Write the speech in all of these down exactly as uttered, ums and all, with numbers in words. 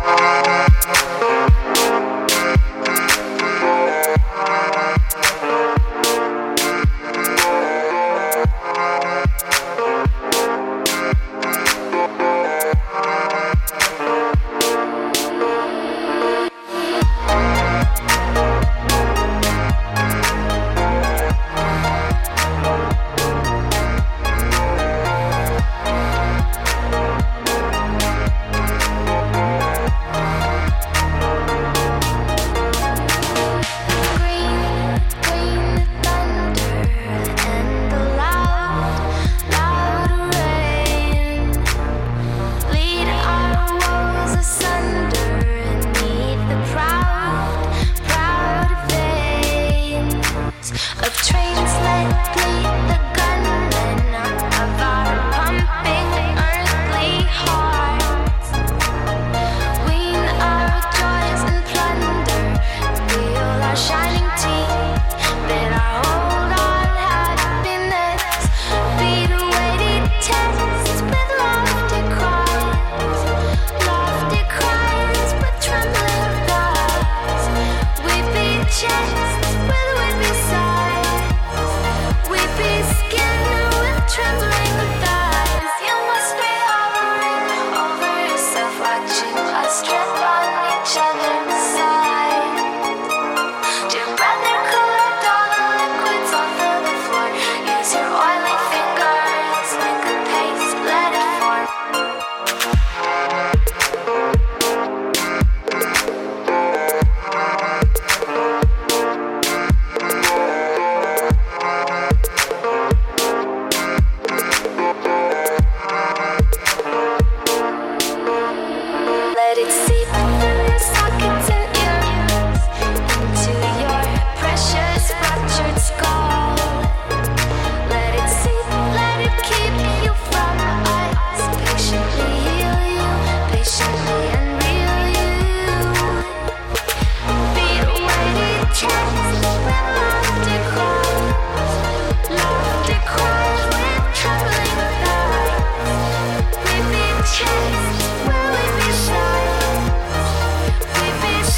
Will we be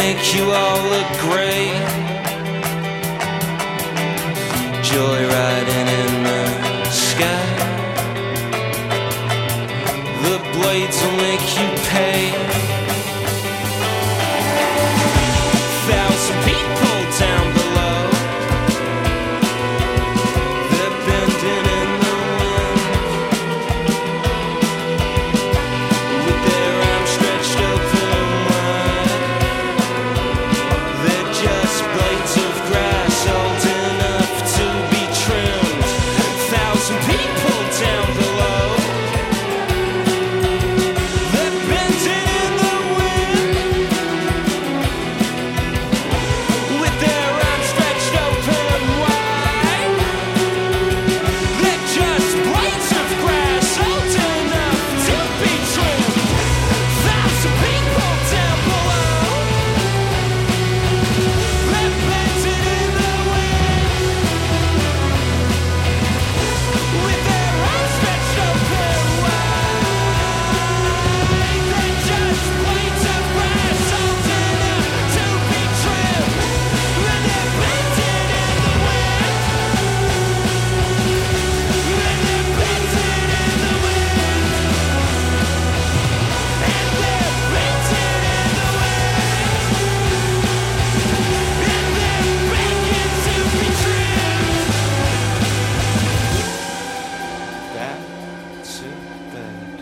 make you all look great. Joyriding in the sky. The blades will make you pay. Thousand people down below, they're bending in the wind, with their arms stretched open wide. They're just blades of grass old enough to be trimmed. Thousand people down below, they're bending in the wind, with their arms stretched open wide. They're just blades of grass old enough to be trimmed. Thousand people down below, they're bending in the wind, with their arms stretched open wide. They're just blades of grass old enough to be trimmed. And they're bending in the wind, and they're bending in the wind, and they're bending in the wind, and they're begging to be trimmed. Back to bed.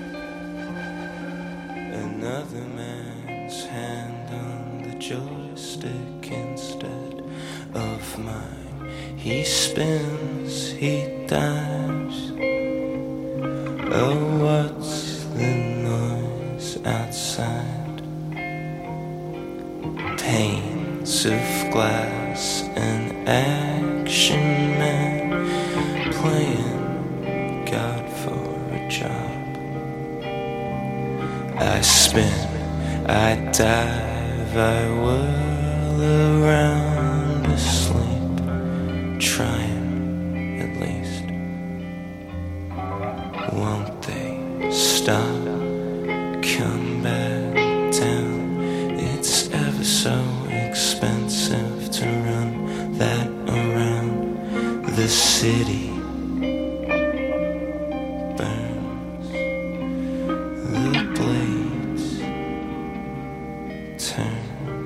Another man's hand on the joystick instead of mine. He spins, he dives. Oh, what's the noise outside? Panes of glass and action man playing God for a job. I spin, I dive, I whirl around asleep, trying at least. Won't they stop, come back down? It's ever so expensive to run that around. The city burns, the blades turn.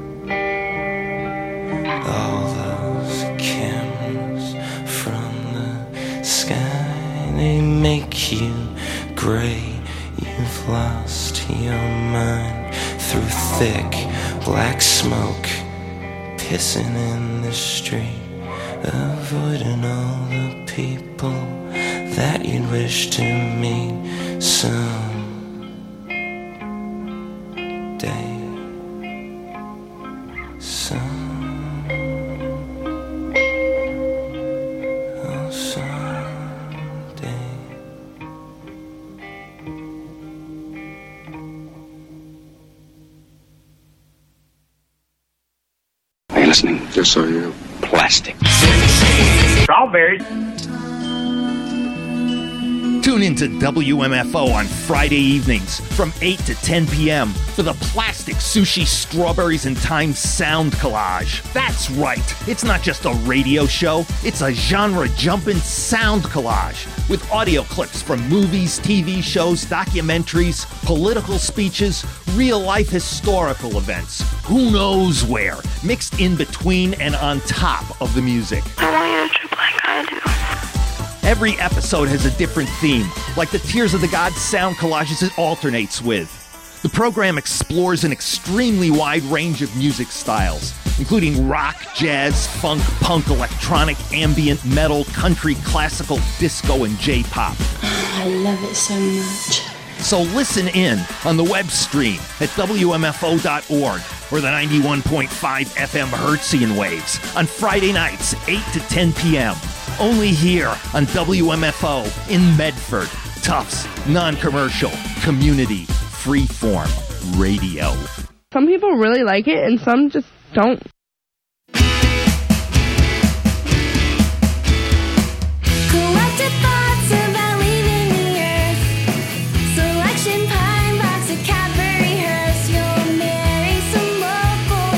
All those cameras from the sky, they make you gray. You've lost your mind through thick black smoke, pissing in the street, avoiding all the people that you'd wish to meet someday. Some, oh, someday. Are you listening? Yes, I am. Plastic. Strawberries. Tune into W M F O on Friday evenings from eight to ten p.m. for the Plastic Sushi Strawberries and Time Sound Collage. That's right, it's not just a radio show, it's a genre-jumping sound collage with audio clips from movies, T V shows, documentaries, political speeches, real-life historical events, who knows where, mixed in between and on top of the music. I want you to trip like I do. Every episode has a different theme, like the Tears of the Gods sound collages it alternates with. The program explores an extremely wide range of music styles, including rock, jazz, funk, punk, electronic, ambient, metal, country, classical, disco, and J-pop. I love it so much. So listen in on the web stream at W M F O dot org or the ninety-one point five F M Hertzian waves on Friday nights, eight to ten p.m. Only here on W M F O in Medford. Tufts, non-commercial, community, freeform radio. Some people really like it and some just don't. Collective thoughts about leaving the earth. Selection pine box, a Cadbury hearse. You'll marry some local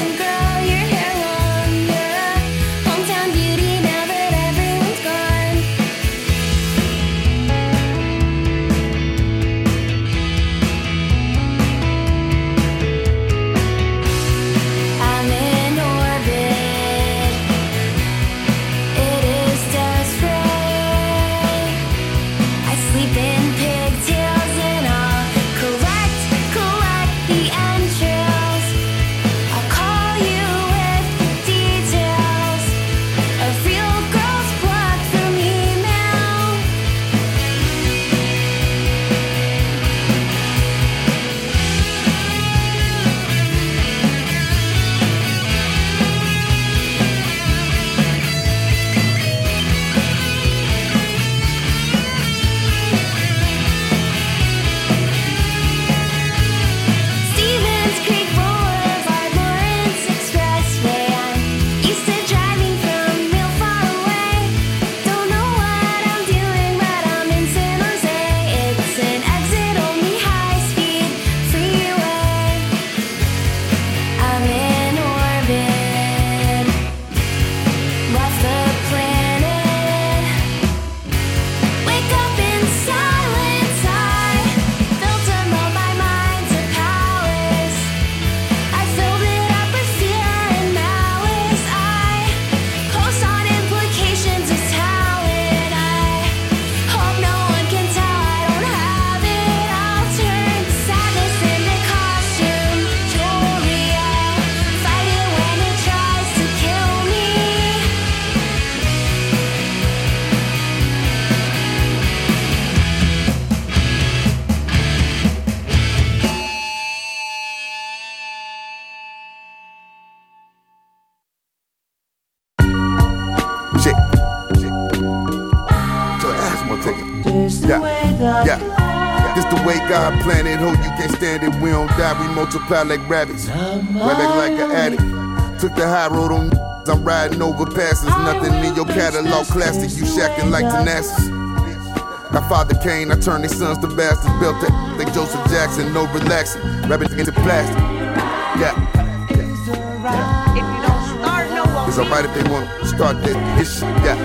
Yeah, yeah. This the way God planned it. Ho, you can't stand it. We don't die. We multiply like rabbits. Right back like an addict. Took the high road on. I'm riding over passes. Nothing in your catalog classic. You shacking like Tenacious. My father Kane, I turned their sons to bastards. Built that like Joseph Jackson, no relaxing. Rabbit into plastic. Yeah. If you don't start, no one. It's alright if they want to start this, this shit. Yeah.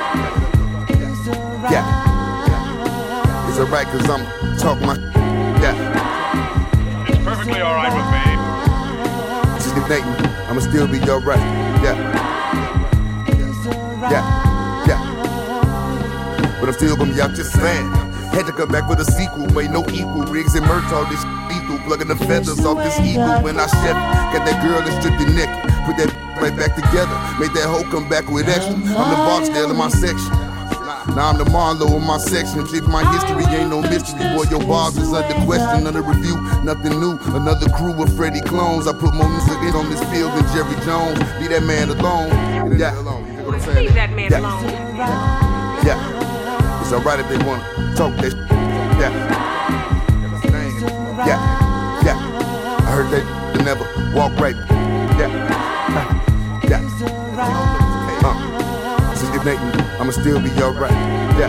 Yeah. It's alright cause I'm talk my. Yeah. It's perfectly alright with me. Just debate me, I'ma still be alright. Yeah. Yeah. Yeah. But I'm still gonna be out just saying. Had to come back with a sequel, wait no equal. Riggs and Merch, all this lethal. Plugging the feathers off this eagle when I chef. Got that girl that stripped the neck. Put that right back together. Made that hoe come back with extra. I'm the Barksdale in my section. Now I'm the Marlowe in my section. Shit, my history ain't no mystery. Boy, your bars is under question, under review. Nothing new. Another crew of Freddie clones. I put more music in on this field than Jerry Jones. Leave that man alone. Yeah. Leave that man Yeah. alone. Yeah. It's alright if they wanna talk that shit. Yeah. Yeah. Yeah. I heard they never walk right. Yeah. Yeah. Uh. Just get Nathan, I'ma still be alright. Yeah.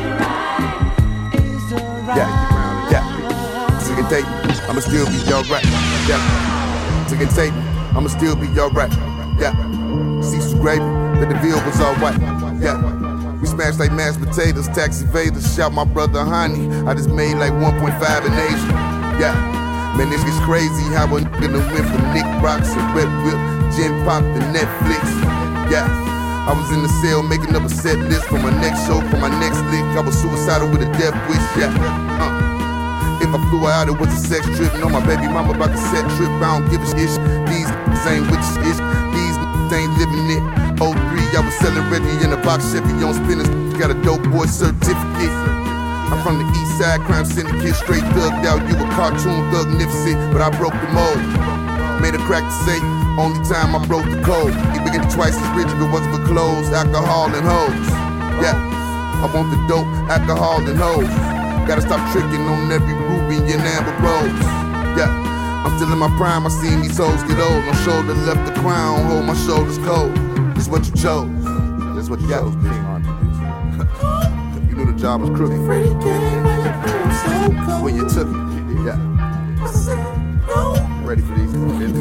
Yeah. Yeah. Just get Nathan, I'ma still be alright. Yeah. Just get Nathan, I'ma still be alright. Yeah. See some gravy, that the bill was alright. Yeah. We smashed like mashed potatoes, tax evaders. Shout my brother Honey. I just made like one point five in Asia. Yeah. Man, this gets crazy how a nigga done went from Nick Rocks and Red Whip, Gin Pop to Netflix. Yeah. I was in the cell making up a set list for my next show, for my next lick. I was suicidal with a death wish. Yeah. Uh. If I flew out, it was a sex trip. No, my baby mama about to set trip. I don't give a shit. These ain't with shit. These ain't living it. oh three, I was selling Reggie in a box Chevy on spinners. Got a dope boy certificate. I'm from the east side, crime syndicate. Straight thugged out, you a cartoon thug nipsit. But I broke the mold. Made a crack to say, only time I broke the code. He began twice as rich if it wasn't for clothes, alcohol and hoes. Yeah, I want the dope, alcohol and hoes. Gotta stop tricking on every ruby and amber rose. Yeah, I'm still in my prime, I seen these hoes get old. No shoulder left the crown, hold my shoulders cold. This is what you chose. This is what you chose, bitch. You knew the job was crooked. When you took it, yeah. Ready for these?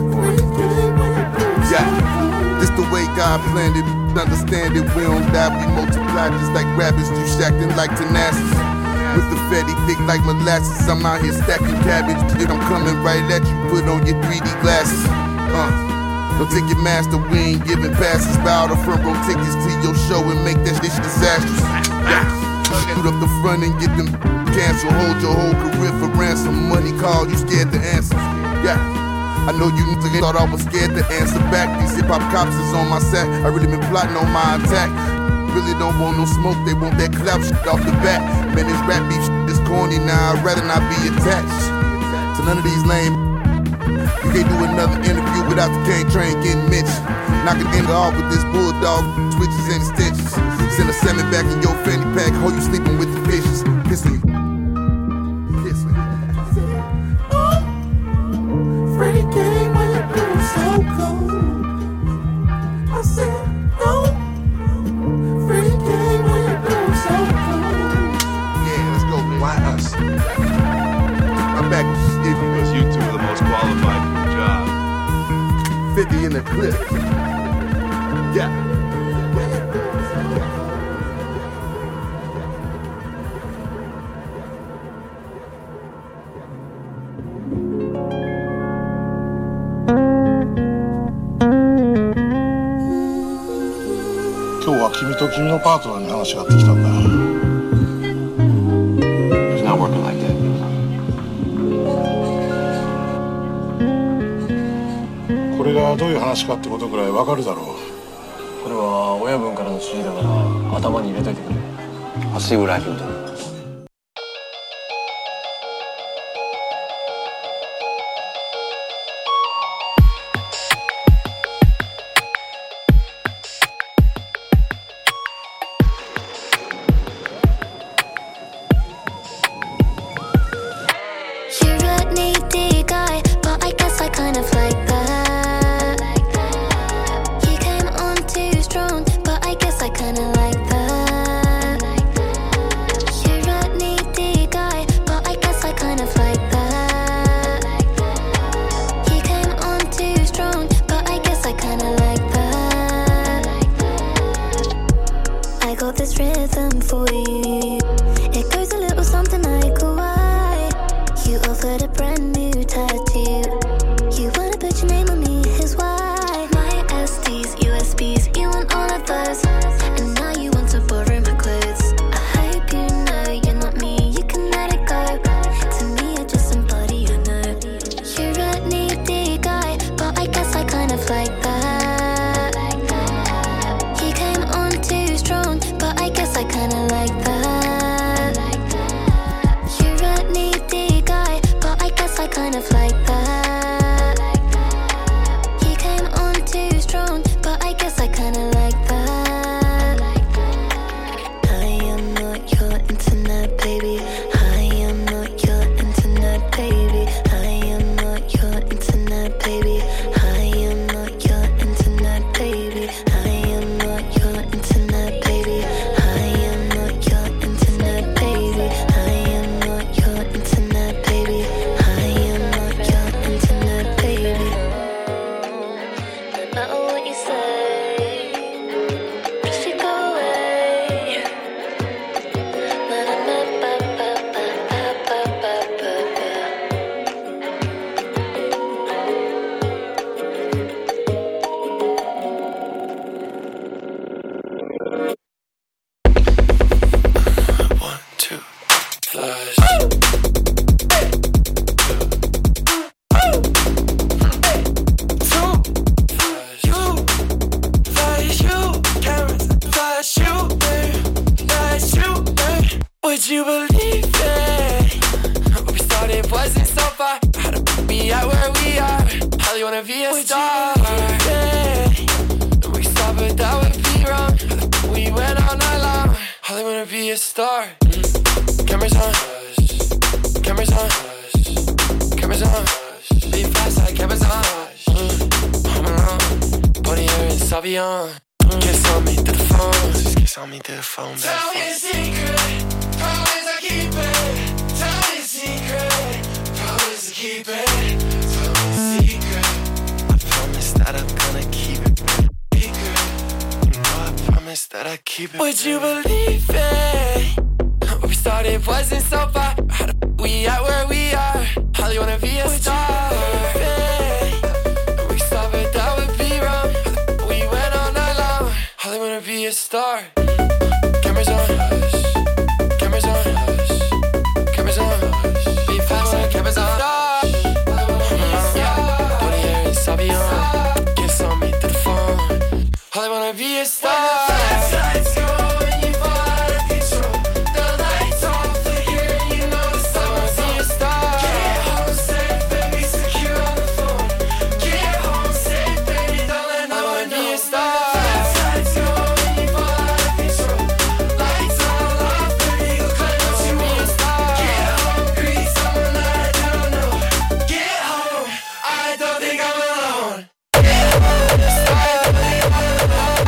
Yeah. This the way God planned it. Understand it, we don't die, we multiply just like rabbits. You shacking like Tenacious. With the fatty thick like molasses. I'm out here stacking cabbage. Shit, I'm coming right at you. Put on your three D glasses. Uh. Don't take your master, we ain't giving passes. Bow the front row tickets to your show and make that shit disastrous. Yeah. Shoot up the front and get them cancel. Hold your whole career for ransom. Money call, you scared to answer. Yeah. I know you niggas thought I was scared to answer back. These hip hop cops is on my set. I really been plotting on my attack. Really don't want no smoke, they want that clap shit off the bat. Man, this rap beef shit is corny now. I'd rather not be attached to none of these lame. You can't do another interview without the cane train getting mentioned. Knock an end off with this bulldog, switches and extensions. Send a salmon back in your fanny pack. How you sleeping with the fishes? Pissing you. Pissing. Freddie came when you blew so cold. I said, no. Freddie came when you blew so cold. Yeah, let's go, man. Why us? I'm back. Because you two are the most qualified for the job. fifty in the clip. Yeah. 今日は君と君のパートナーに話があってきたんだ。It's not working like that. これがどういう話かってことぐらいわかるだろう。 これは親分からの指示だから頭に入れといてくれ。I'll see what I can do. 「 of this rhythm for you. It goes a little something like why you offered a brand new tattoo. You wanna put your name on me, here's why. My S Ds, U S Bs, you want all of those. And now you want to borrow my clothes. I hope you know you're not me, you can let it go. To me you're just somebody I know. You're a needy guy, but I guess I kind of like that. You came on too strong, but I guess I kinda like that. You're a needy guy, but I guess I kind of like that. You came on too strong, but I guess I kinda like that. I am not your internet baby. I am not your internet baby. I am not your internet baby. I am not your internet baby. I am not your internet baby. I am not your internet baby. I am not your internet baby. I am not your internet baby. No matter what you say, just you go away. Na na na ba ba ba ba ba ba ba ba. One, two, flash. Would you believe it? We started wasn't so far. How to be out where we are. How you wanna be a Would star? Yeah. We stopped, but that would be wrong. We went all night long. How they wanna be a star? Mm. Cameras on, cameras on, cameras on. Be fast like cameras on. Mm. Home alone, body hair and Savion. Mm. Kiss on me through the phone. Just kiss on me through the phone. Tell me a secret. Promise I keep it. Tell me a secret. Promise I keep it. Tell me a secret. I promise that I'm gonna keep it secret. You know I promise that I keep it. Would you believe it? We started wasn't so far. How the f- we at where we are? How you wanna be a Would star? We stopped, but that would be wrong. We went all night long. How they wanna be a star? Cameras on. Cameras on, cameras on, be fast like cameras on. Body hair and Savion, kiss on me through the phone. All I wanna be a star. Lights go and you fall out of control. The lights on flicker, you know the sun was be a star. Get home safe, baby, secure on the phone. Get home safe, baby, don't let no one be a star. Lights go and you fall out of control. Lights on off, baby, go close to me a star. Get home, greet someone that I don't know. Get home, I don't think I'm alone. Get home, I don't think I'm alone.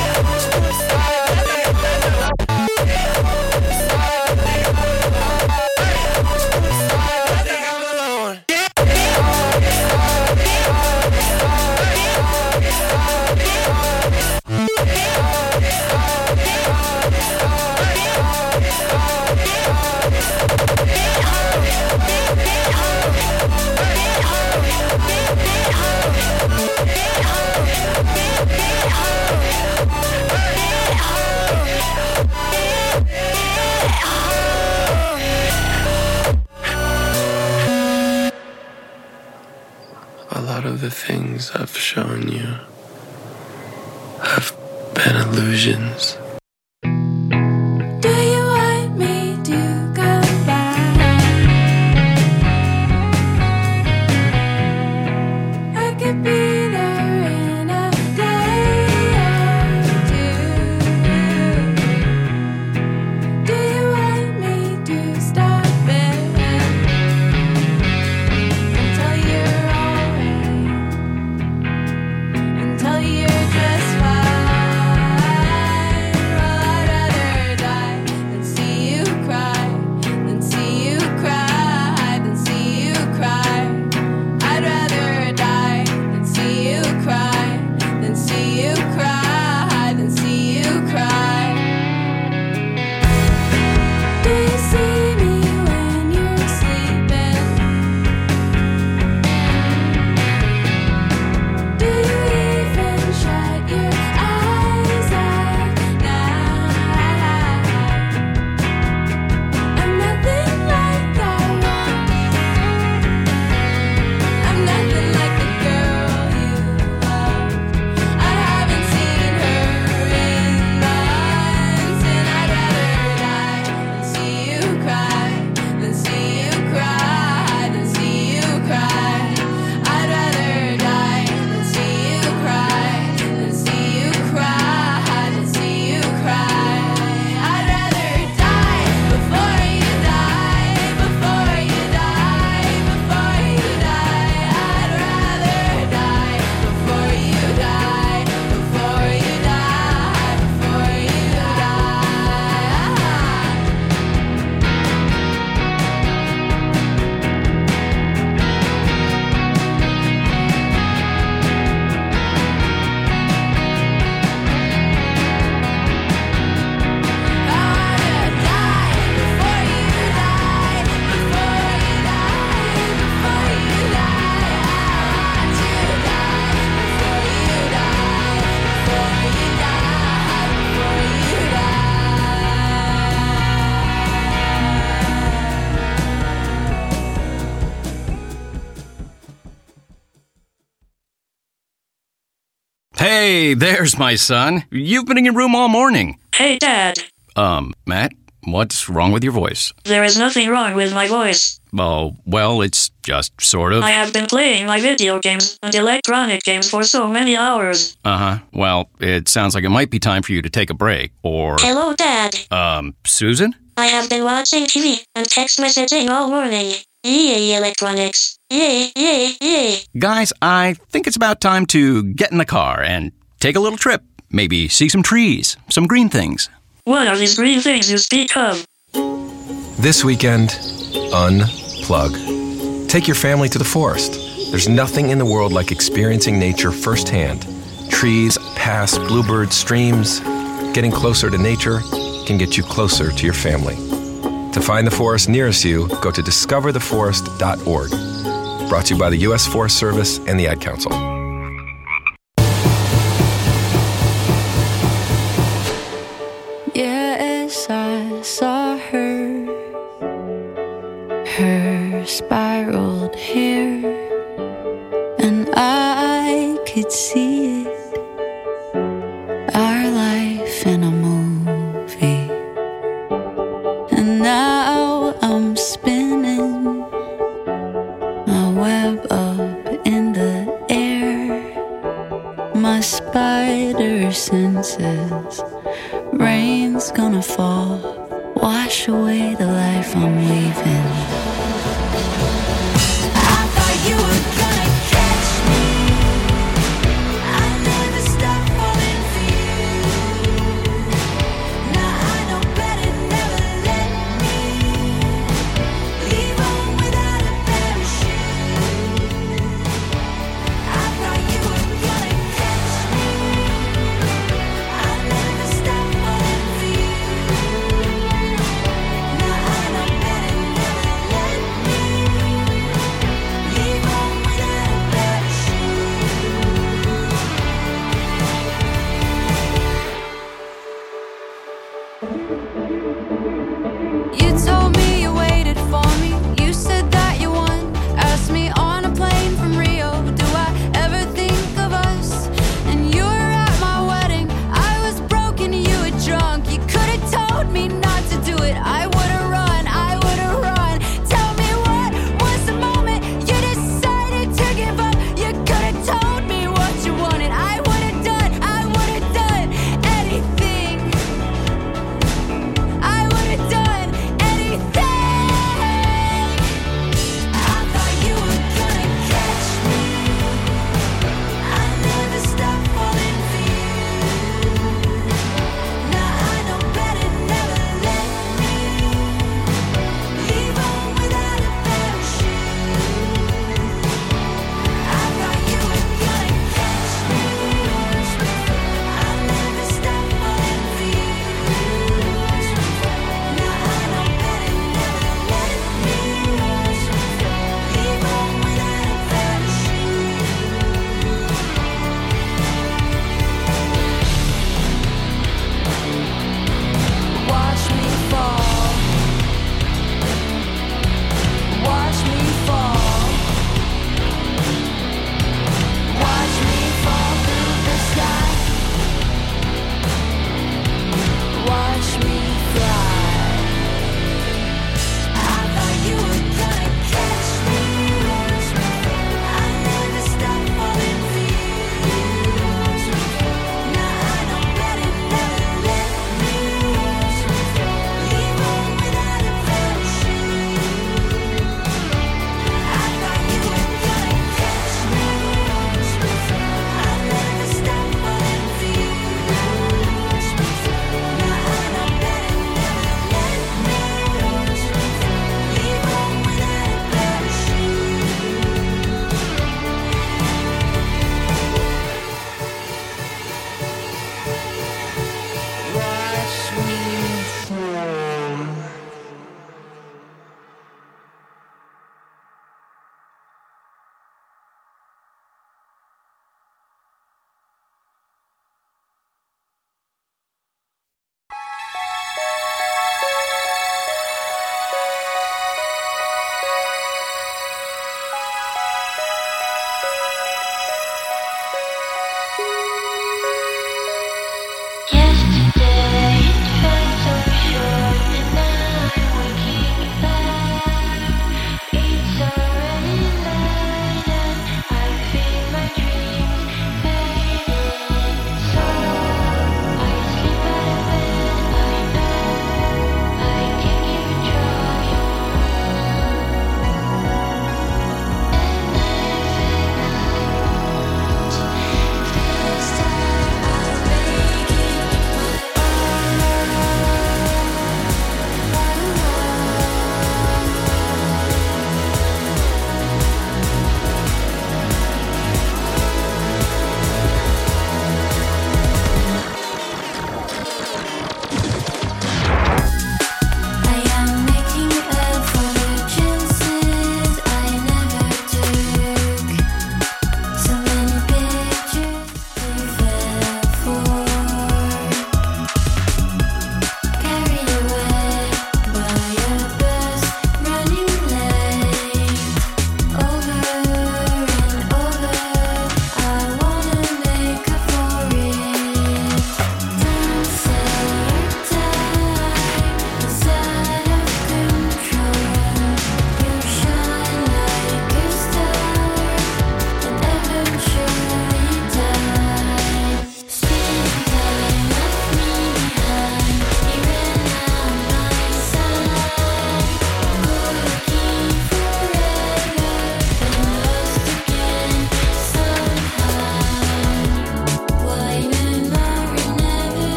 A lot of the things I've shown you have been illusions. Do you want me to come back? I could be there in a day or two. Do you want me to stop it until you're alright? Until you're just fine? Hey, there's my son. You've been in your room all morning. Hey, Dad. Um, Matt, what's wrong with your voice? There is nothing wrong with my voice. Oh, well, it's just sort of... I have been playing my video games and electronic games for so many hours. Uh-huh. Well, it sounds like it might be time for you to take a break, or... Hello, Dad. Um, Susan? I have been watching T V and text messaging all morning. Yay, electronics. Yay, yay, yay. Guys, I think it's about time to get in the car and take a little trip. Maybe see some trees, some green things. What are these green things you speak of? This weekend, unplug. Take your family to the forest. There's nothing in the world like experiencing nature firsthand. Trees, paths, bluebirds, streams. Getting closer to nature can get you closer to your family. To find the forest nearest you, go to discover the forest dot org. Brought to you by the U S Forest Service and the Ad Council. Yes, I saw her, her spiraled hair, and I could see it, our life in a movie. And now I'm spinning my web up in the air, my spider senses. Rain's gonna fall, wash away the life I'm weaving. I thought you were gonna catch me. I never stopped falling for you. Now I know better, never let me leave home without a parachute. I thought you were gonna catch me. I never stopped falling for you. Now I know better, never let me leave home without a parachute. You told me you waited for me. You said that you won. Asked me on a plane from Rio, do I ever think of us? And you were at my wedding. I was broken, you were drunk. You could have told me not to do it. I would have run, I would have run. Tell me what was the moment you decided to give up? You could have told me what you wanted. I would have done, I would have done anything.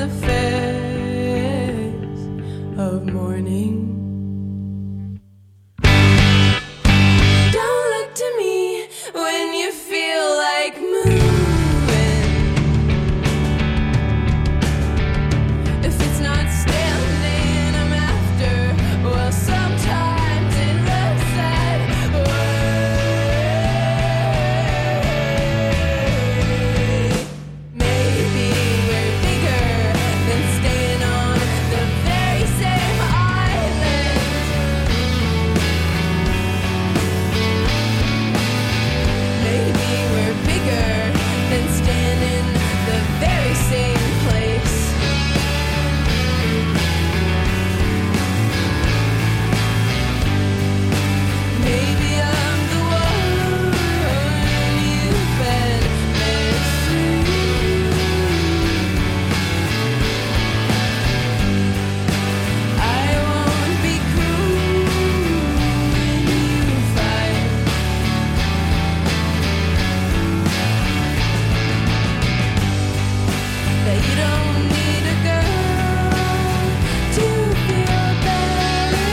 the face of morning. Don't look to me when you feel like moving. If it's not standing, I'm after. Well, sometimes it looks that way. Maybe we're bigger than staying on the very same island. Maybe we're bigger than staying in the very same place. Maybe I'm the one you've been missing. I won't be cruel when you fight. That you don't need a girl to feel better.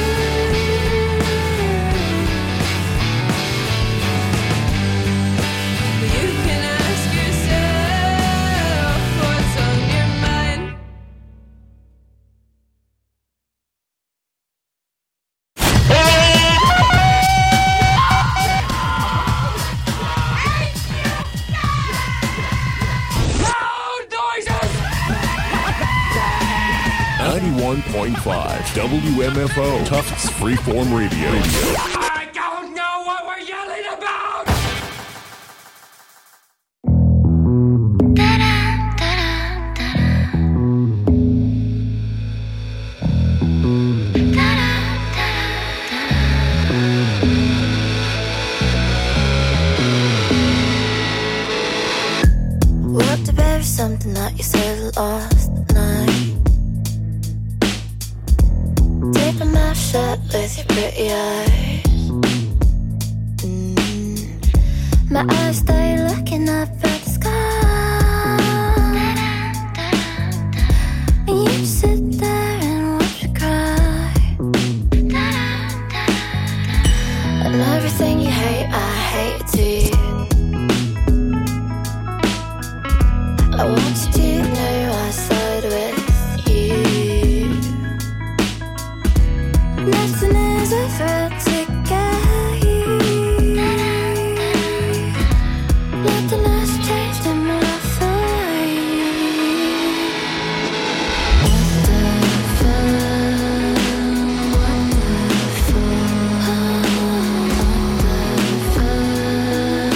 But you can ask yourself what's on your mind. ninety-one point five W M F O Tufts Freeform Radio. I don't know what we're yelling about! What to bury something that you said last night. Tape a mouth shut with your pretty eyes. Mm. My eyes stay looking up at the sky. And you just sit there and watch me cry. And everything you hate, I hate it too. I want you to know I side with you. Nothing is ever to get you. Nothing has changed in my life for you. What the fuck? What the fuck? What the fuck?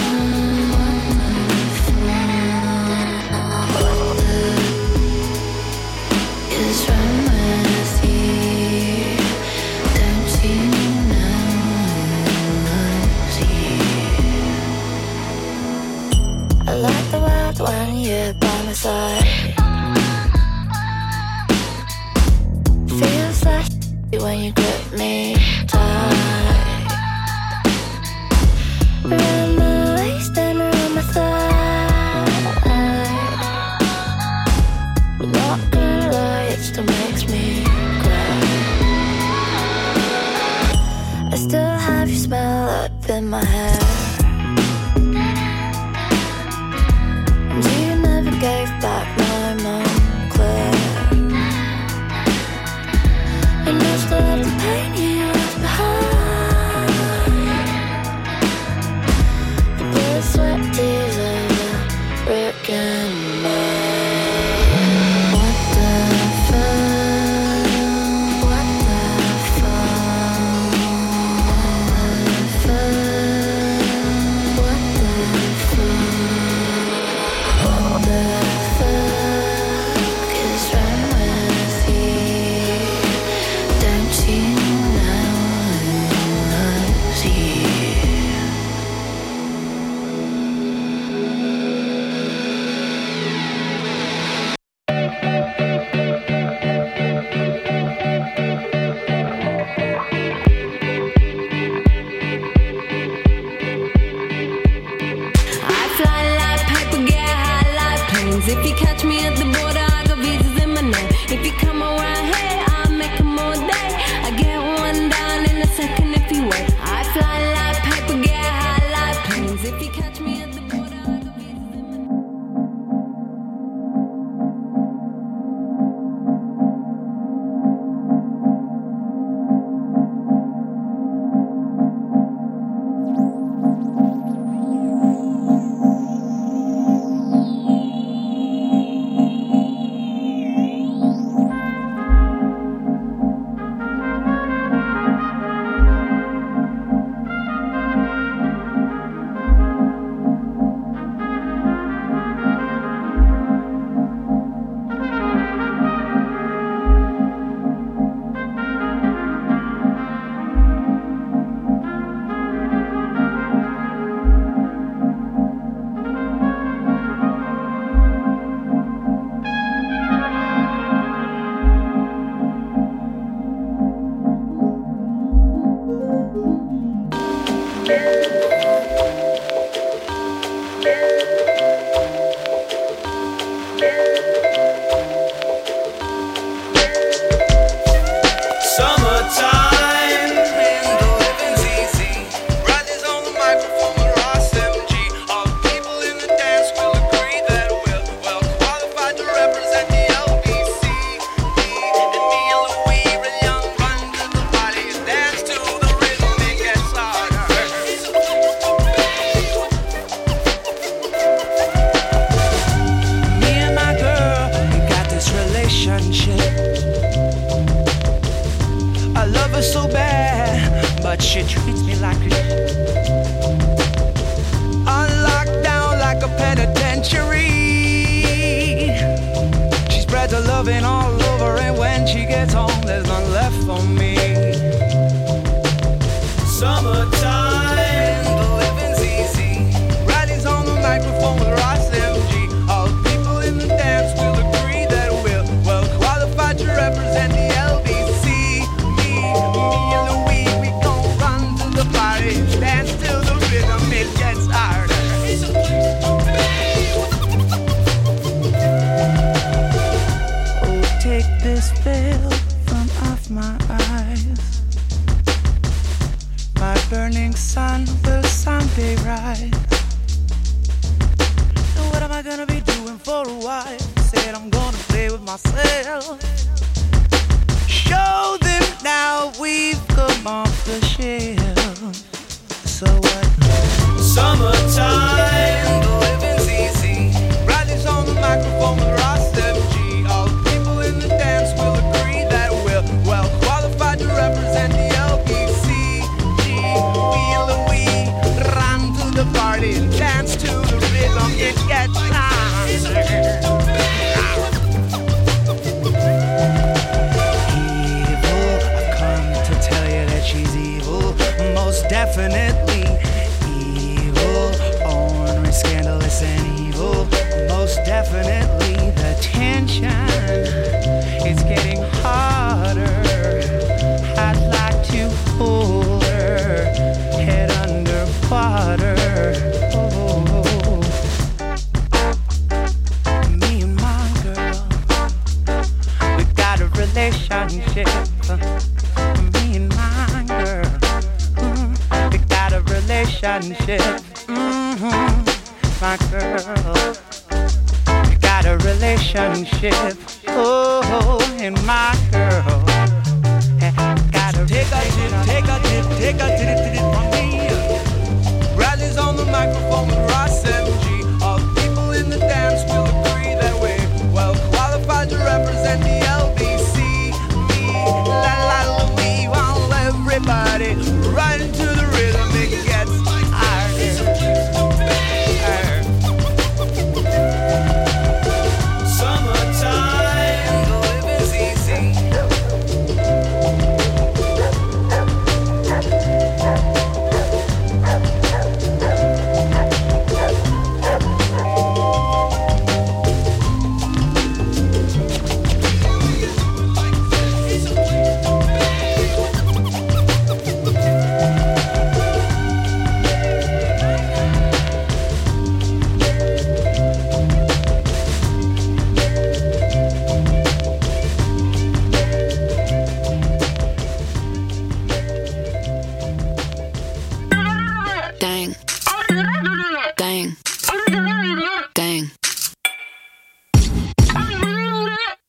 What the is wrong with you? Don't you know I love you? I like the world when you're by my side. Feels like when you grip me tight. Around my waist and around my thigh. Not gonna lie, it still makes me cry. I still have your smell up in my hair. And you never gave back my Montclair. And I still have the pain you left behind. The blood, sweat, tears of a brick and mortar. What the fuck? What the fuck? What the fuck? What the fuck is wrong with you? Don't you know I love you? I fly like paper, get high like planes. If you catch me at the border, I got visas in my name. If you come around here, I'll make 'em all day. I get one down in a second if you wait. I fly like paper, get high like planes. If you catch me at the border, I could be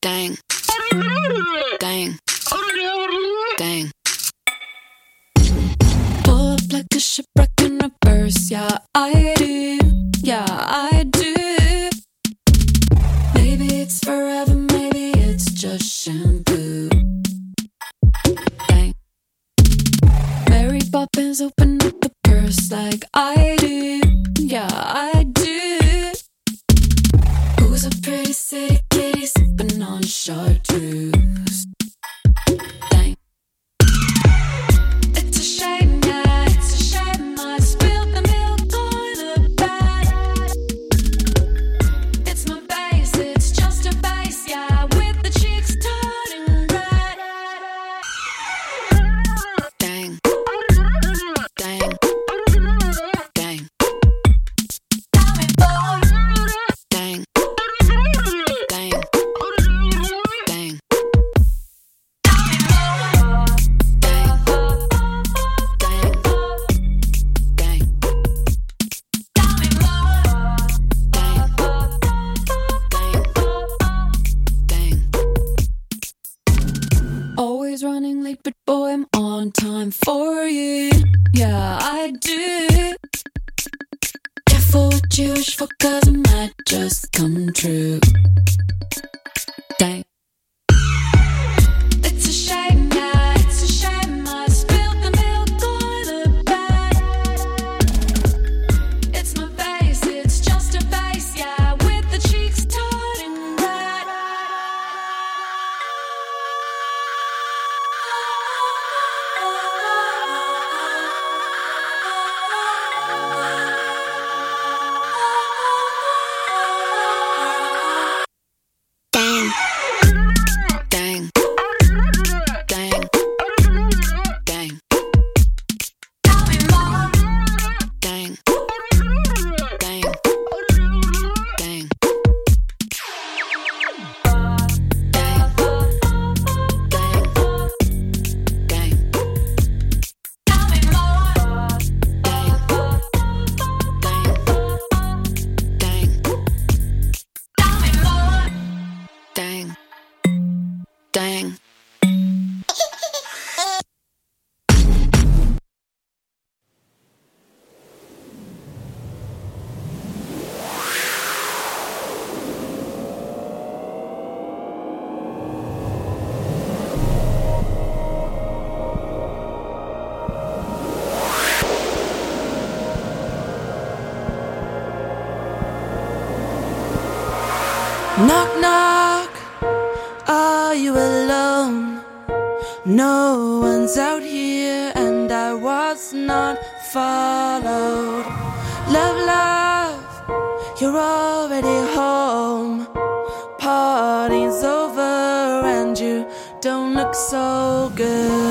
Dang. Dang. Dang. Pull up like a shipwreck in reverse. Yeah, I do. Yeah, I do. Maybe it's forever, maybe it's just shampoo. Dang. Mary Poppins open up the purse like I do. Yeah, I do. Who's a pretty city kitty sipping on chartreuse? Dang. It's a shame, yeah, it's a shame I spilled the milk on the bed. It's my face, it's just a face, yeah, with the cheeks turning red. Dang. Dang. Dang. Dang. Dang. Dang. Always running late, but boy, I'm on time for you. Yeah, I do. Careful what you wish for, cause it might just come true. Dang. It's a shame, yeah, it's a shame I spilled the milk on the bed. It's my face, it's just a face, yeah, with the cheeks turning red. Dang. Dang. Dang. Dang. Tell me more. Dang. Dang. Dang. Dang. Dang. Knock, knock, are you alone? No one's out here and I was not followed. Love, love, you're already home. Party's over and you don't look so good.